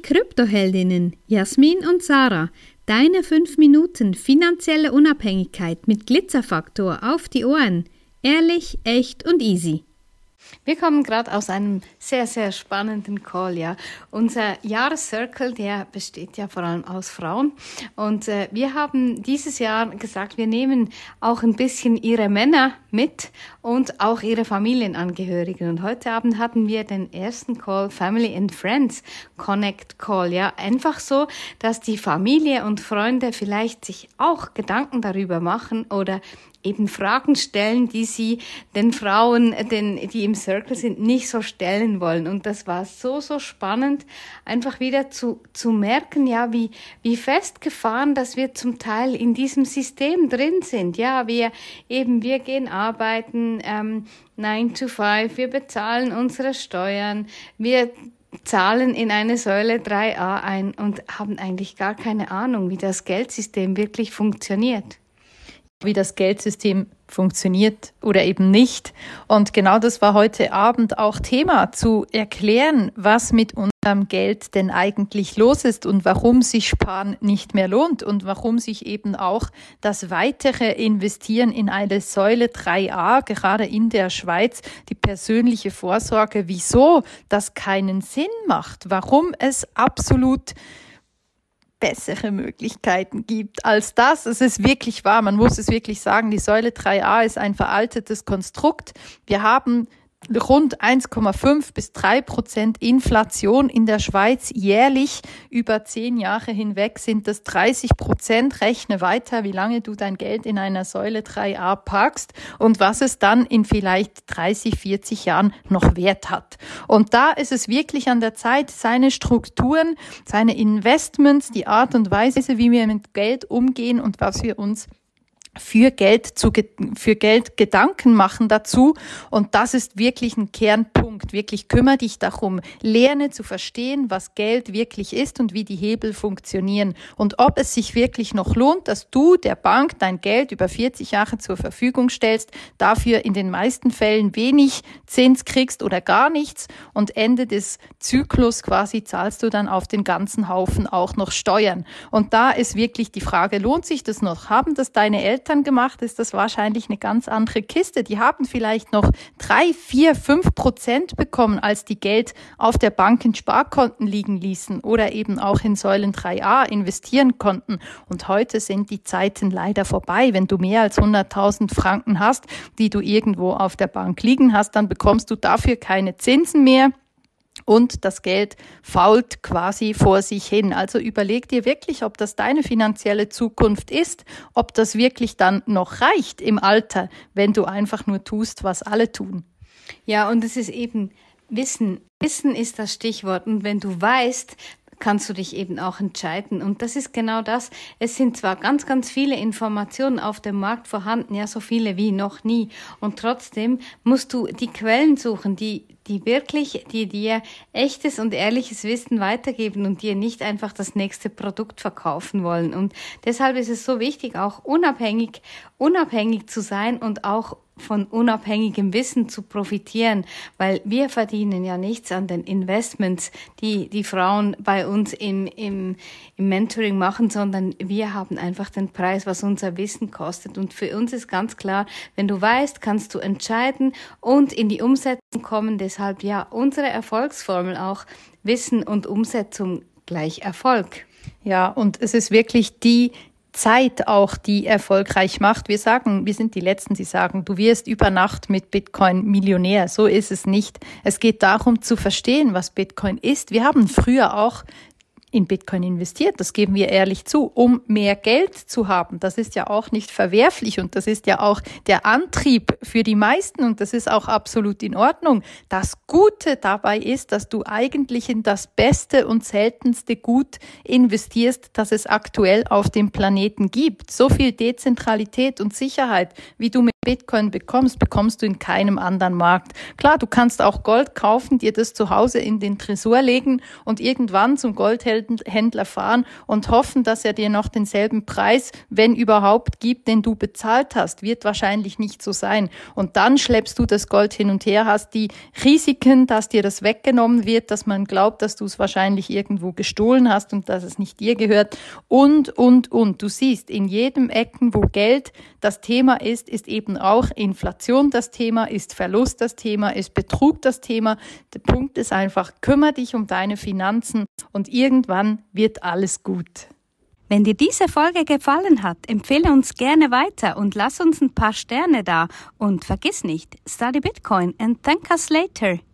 Kryptoheldinnen Jasmin und Sarah, deine 5 Minuten finanzielle Unabhängigkeit mit Glitzerfaktor auf die Ohren. Ehrlich, echt und easy. Wir kommen gerade aus einem sehr, sehr spannenden Call, ja. Unser Jahrescircle, der besteht ja vor allem aus Frauen. Und wir haben dieses Jahr gesagt, wir nehmen auch ein bisschen ihre Männer mit und auch ihre Familienangehörigen. Und heute Abend hatten wir den ersten Call, Family and Friends Connect Call, ja. Einfach so, dass die Familie und Freunde vielleicht sich auch Gedanken darüber machen oder eben Fragen stellen, die sie den Frauen, die im Circle sind, nicht so stellen wollen. Und das war so, so spannend, einfach wieder zu merken, ja, wie festgefahren, dass wir zum Teil in diesem System drin sind. Ja, wir gehen arbeiten, 9 to 5, wir bezahlen unsere Steuern, wir zahlen in eine Säule 3a ein und haben eigentlich gar keine Ahnung, wie das Geldsystem wirklich funktioniert. Wie das Geldsystem funktioniert oder eben nicht. Und genau das war heute Abend auch Thema, zu erklären, was mit unserem Geld denn eigentlich los ist und warum sich Sparen nicht mehr lohnt und warum sich eben auch das weitere Investieren in eine Säule 3a, gerade in der Schweiz, die persönliche Vorsorge, wieso das keinen Sinn macht, warum es absolut bessere Möglichkeiten gibt als das. Es ist wirklich wahr, man muss es wirklich sagen, die Säule 3a ist ein veraltetes Konstrukt. Wir haben rund 1,5 bis 3% Inflation in der Schweiz jährlich. Über 10 Jahre hinweg sind das 30%. Rechne weiter, wie lange du dein Geld in einer Säule 3a parkst und was es dann in vielleicht 30, 40 Jahren noch Wert hat. Und da ist es wirklich an der Zeit, seine Strukturen, seine Investments, die Art und Weise, wie wir mit Geld umgehen und was wir uns für Geld Gedanken machen dazu. Und das ist wirklich ein Kernpunkt. Wirklich kümmere dich darum. Lerne zu verstehen, was Geld wirklich ist und wie die Hebel funktionieren. Und ob es sich wirklich noch lohnt, dass du der Bank dein Geld über 40 Jahre zur Verfügung stellst, dafür in den meisten Fällen wenig Zins kriegst oder gar nichts. Und Ende des Zyklus quasi zahlst du dann auf den ganzen Haufen auch noch Steuern. Und da ist wirklich die Frage, lohnt sich das noch? Haben das deine Eltern gemacht, ist das wahrscheinlich eine ganz andere Kiste. Die haben vielleicht noch 3, 4, 5% bekommen, als die Geld auf der Bank in Sparkonten liegen ließen oder eben auch in Säulen 3a investieren konnten. Und heute sind die Zeiten leider vorbei. Wenn du mehr als 100.000 Franken hast, die du irgendwo auf der Bank liegen hast, dann bekommst du dafür keine Zinsen mehr. Und das Geld fault quasi vor sich hin. Also überleg dir wirklich, ob das deine finanzielle Zukunft ist, ob das wirklich dann noch reicht im Alter, wenn du einfach nur tust, was alle tun. Ja, und es ist eben Wissen. Wissen ist das Stichwort. Und wenn du weißt, kannst du dich eben auch entscheiden. Und das ist genau das. Es sind zwar ganz, ganz viele Informationen auf dem Markt vorhanden, ja, so viele wie noch nie. Und trotzdem musst du die Quellen suchen, die dir echtes und ehrliches Wissen weitergeben und dir nicht einfach das nächste Produkt verkaufen wollen. Und deshalb ist es so wichtig, auch unabhängig zu sein und auch von unabhängigem Wissen zu profitieren, weil wir verdienen ja nichts an den Investments, die Frauen bei uns im Mentoring machen, sondern wir haben einfach den Preis, was unser Wissen kostet. Und für uns ist ganz klar, wenn du weißt, kannst du entscheiden und in die Umsetzung kommen. Deshalb ja unsere Erfolgsformel auch Wissen und Umsetzung gleich Erfolg. Ja, und es ist wirklich die Zeit auch, die erfolgreich macht. Wir sind die Letzten, die sagen, du wirst über Nacht mit Bitcoin Millionär. So ist es nicht. Es geht darum zu verstehen, was Bitcoin ist. Wir haben früher auch in Bitcoin investiert, das geben wir ehrlich zu, um mehr Geld zu haben. Das ist ja auch nicht verwerflich und das ist ja auch der Antrieb für die meisten und das ist auch absolut in Ordnung. Das Gute dabei ist, dass du eigentlich in das beste und seltenste Gut investierst, das es aktuell auf dem Planeten gibt. So viel Dezentralität und Sicherheit, wie du mit Bitcoin bekommst du in keinem anderen Markt. Klar, du kannst auch Gold kaufen, dir das zu Hause in den Tresor legen und irgendwann zum Goldhändler fahren und hoffen, dass er dir noch denselben Preis, wenn überhaupt, gibt, den du bezahlt hast. Wird wahrscheinlich nicht so sein. Und dann schleppst du das Gold hin und her, hast die Risiken, dass dir das weggenommen wird, dass man glaubt, dass du es wahrscheinlich irgendwo gestohlen hast und dass es nicht dir gehört und. Du siehst, in jedem Ecken, wo Geld das Thema ist eben auch Inflation das Thema, ist Verlust das Thema, ist Betrug das Thema. Der Punkt ist einfach, kümmere dich um deine Finanzen und irgendwann wird alles gut. Wenn dir diese Folge gefallen hat, empfehle uns gerne weiter und lass uns ein paar Sterne da. Und vergiss nicht, study Bitcoin and thank us later.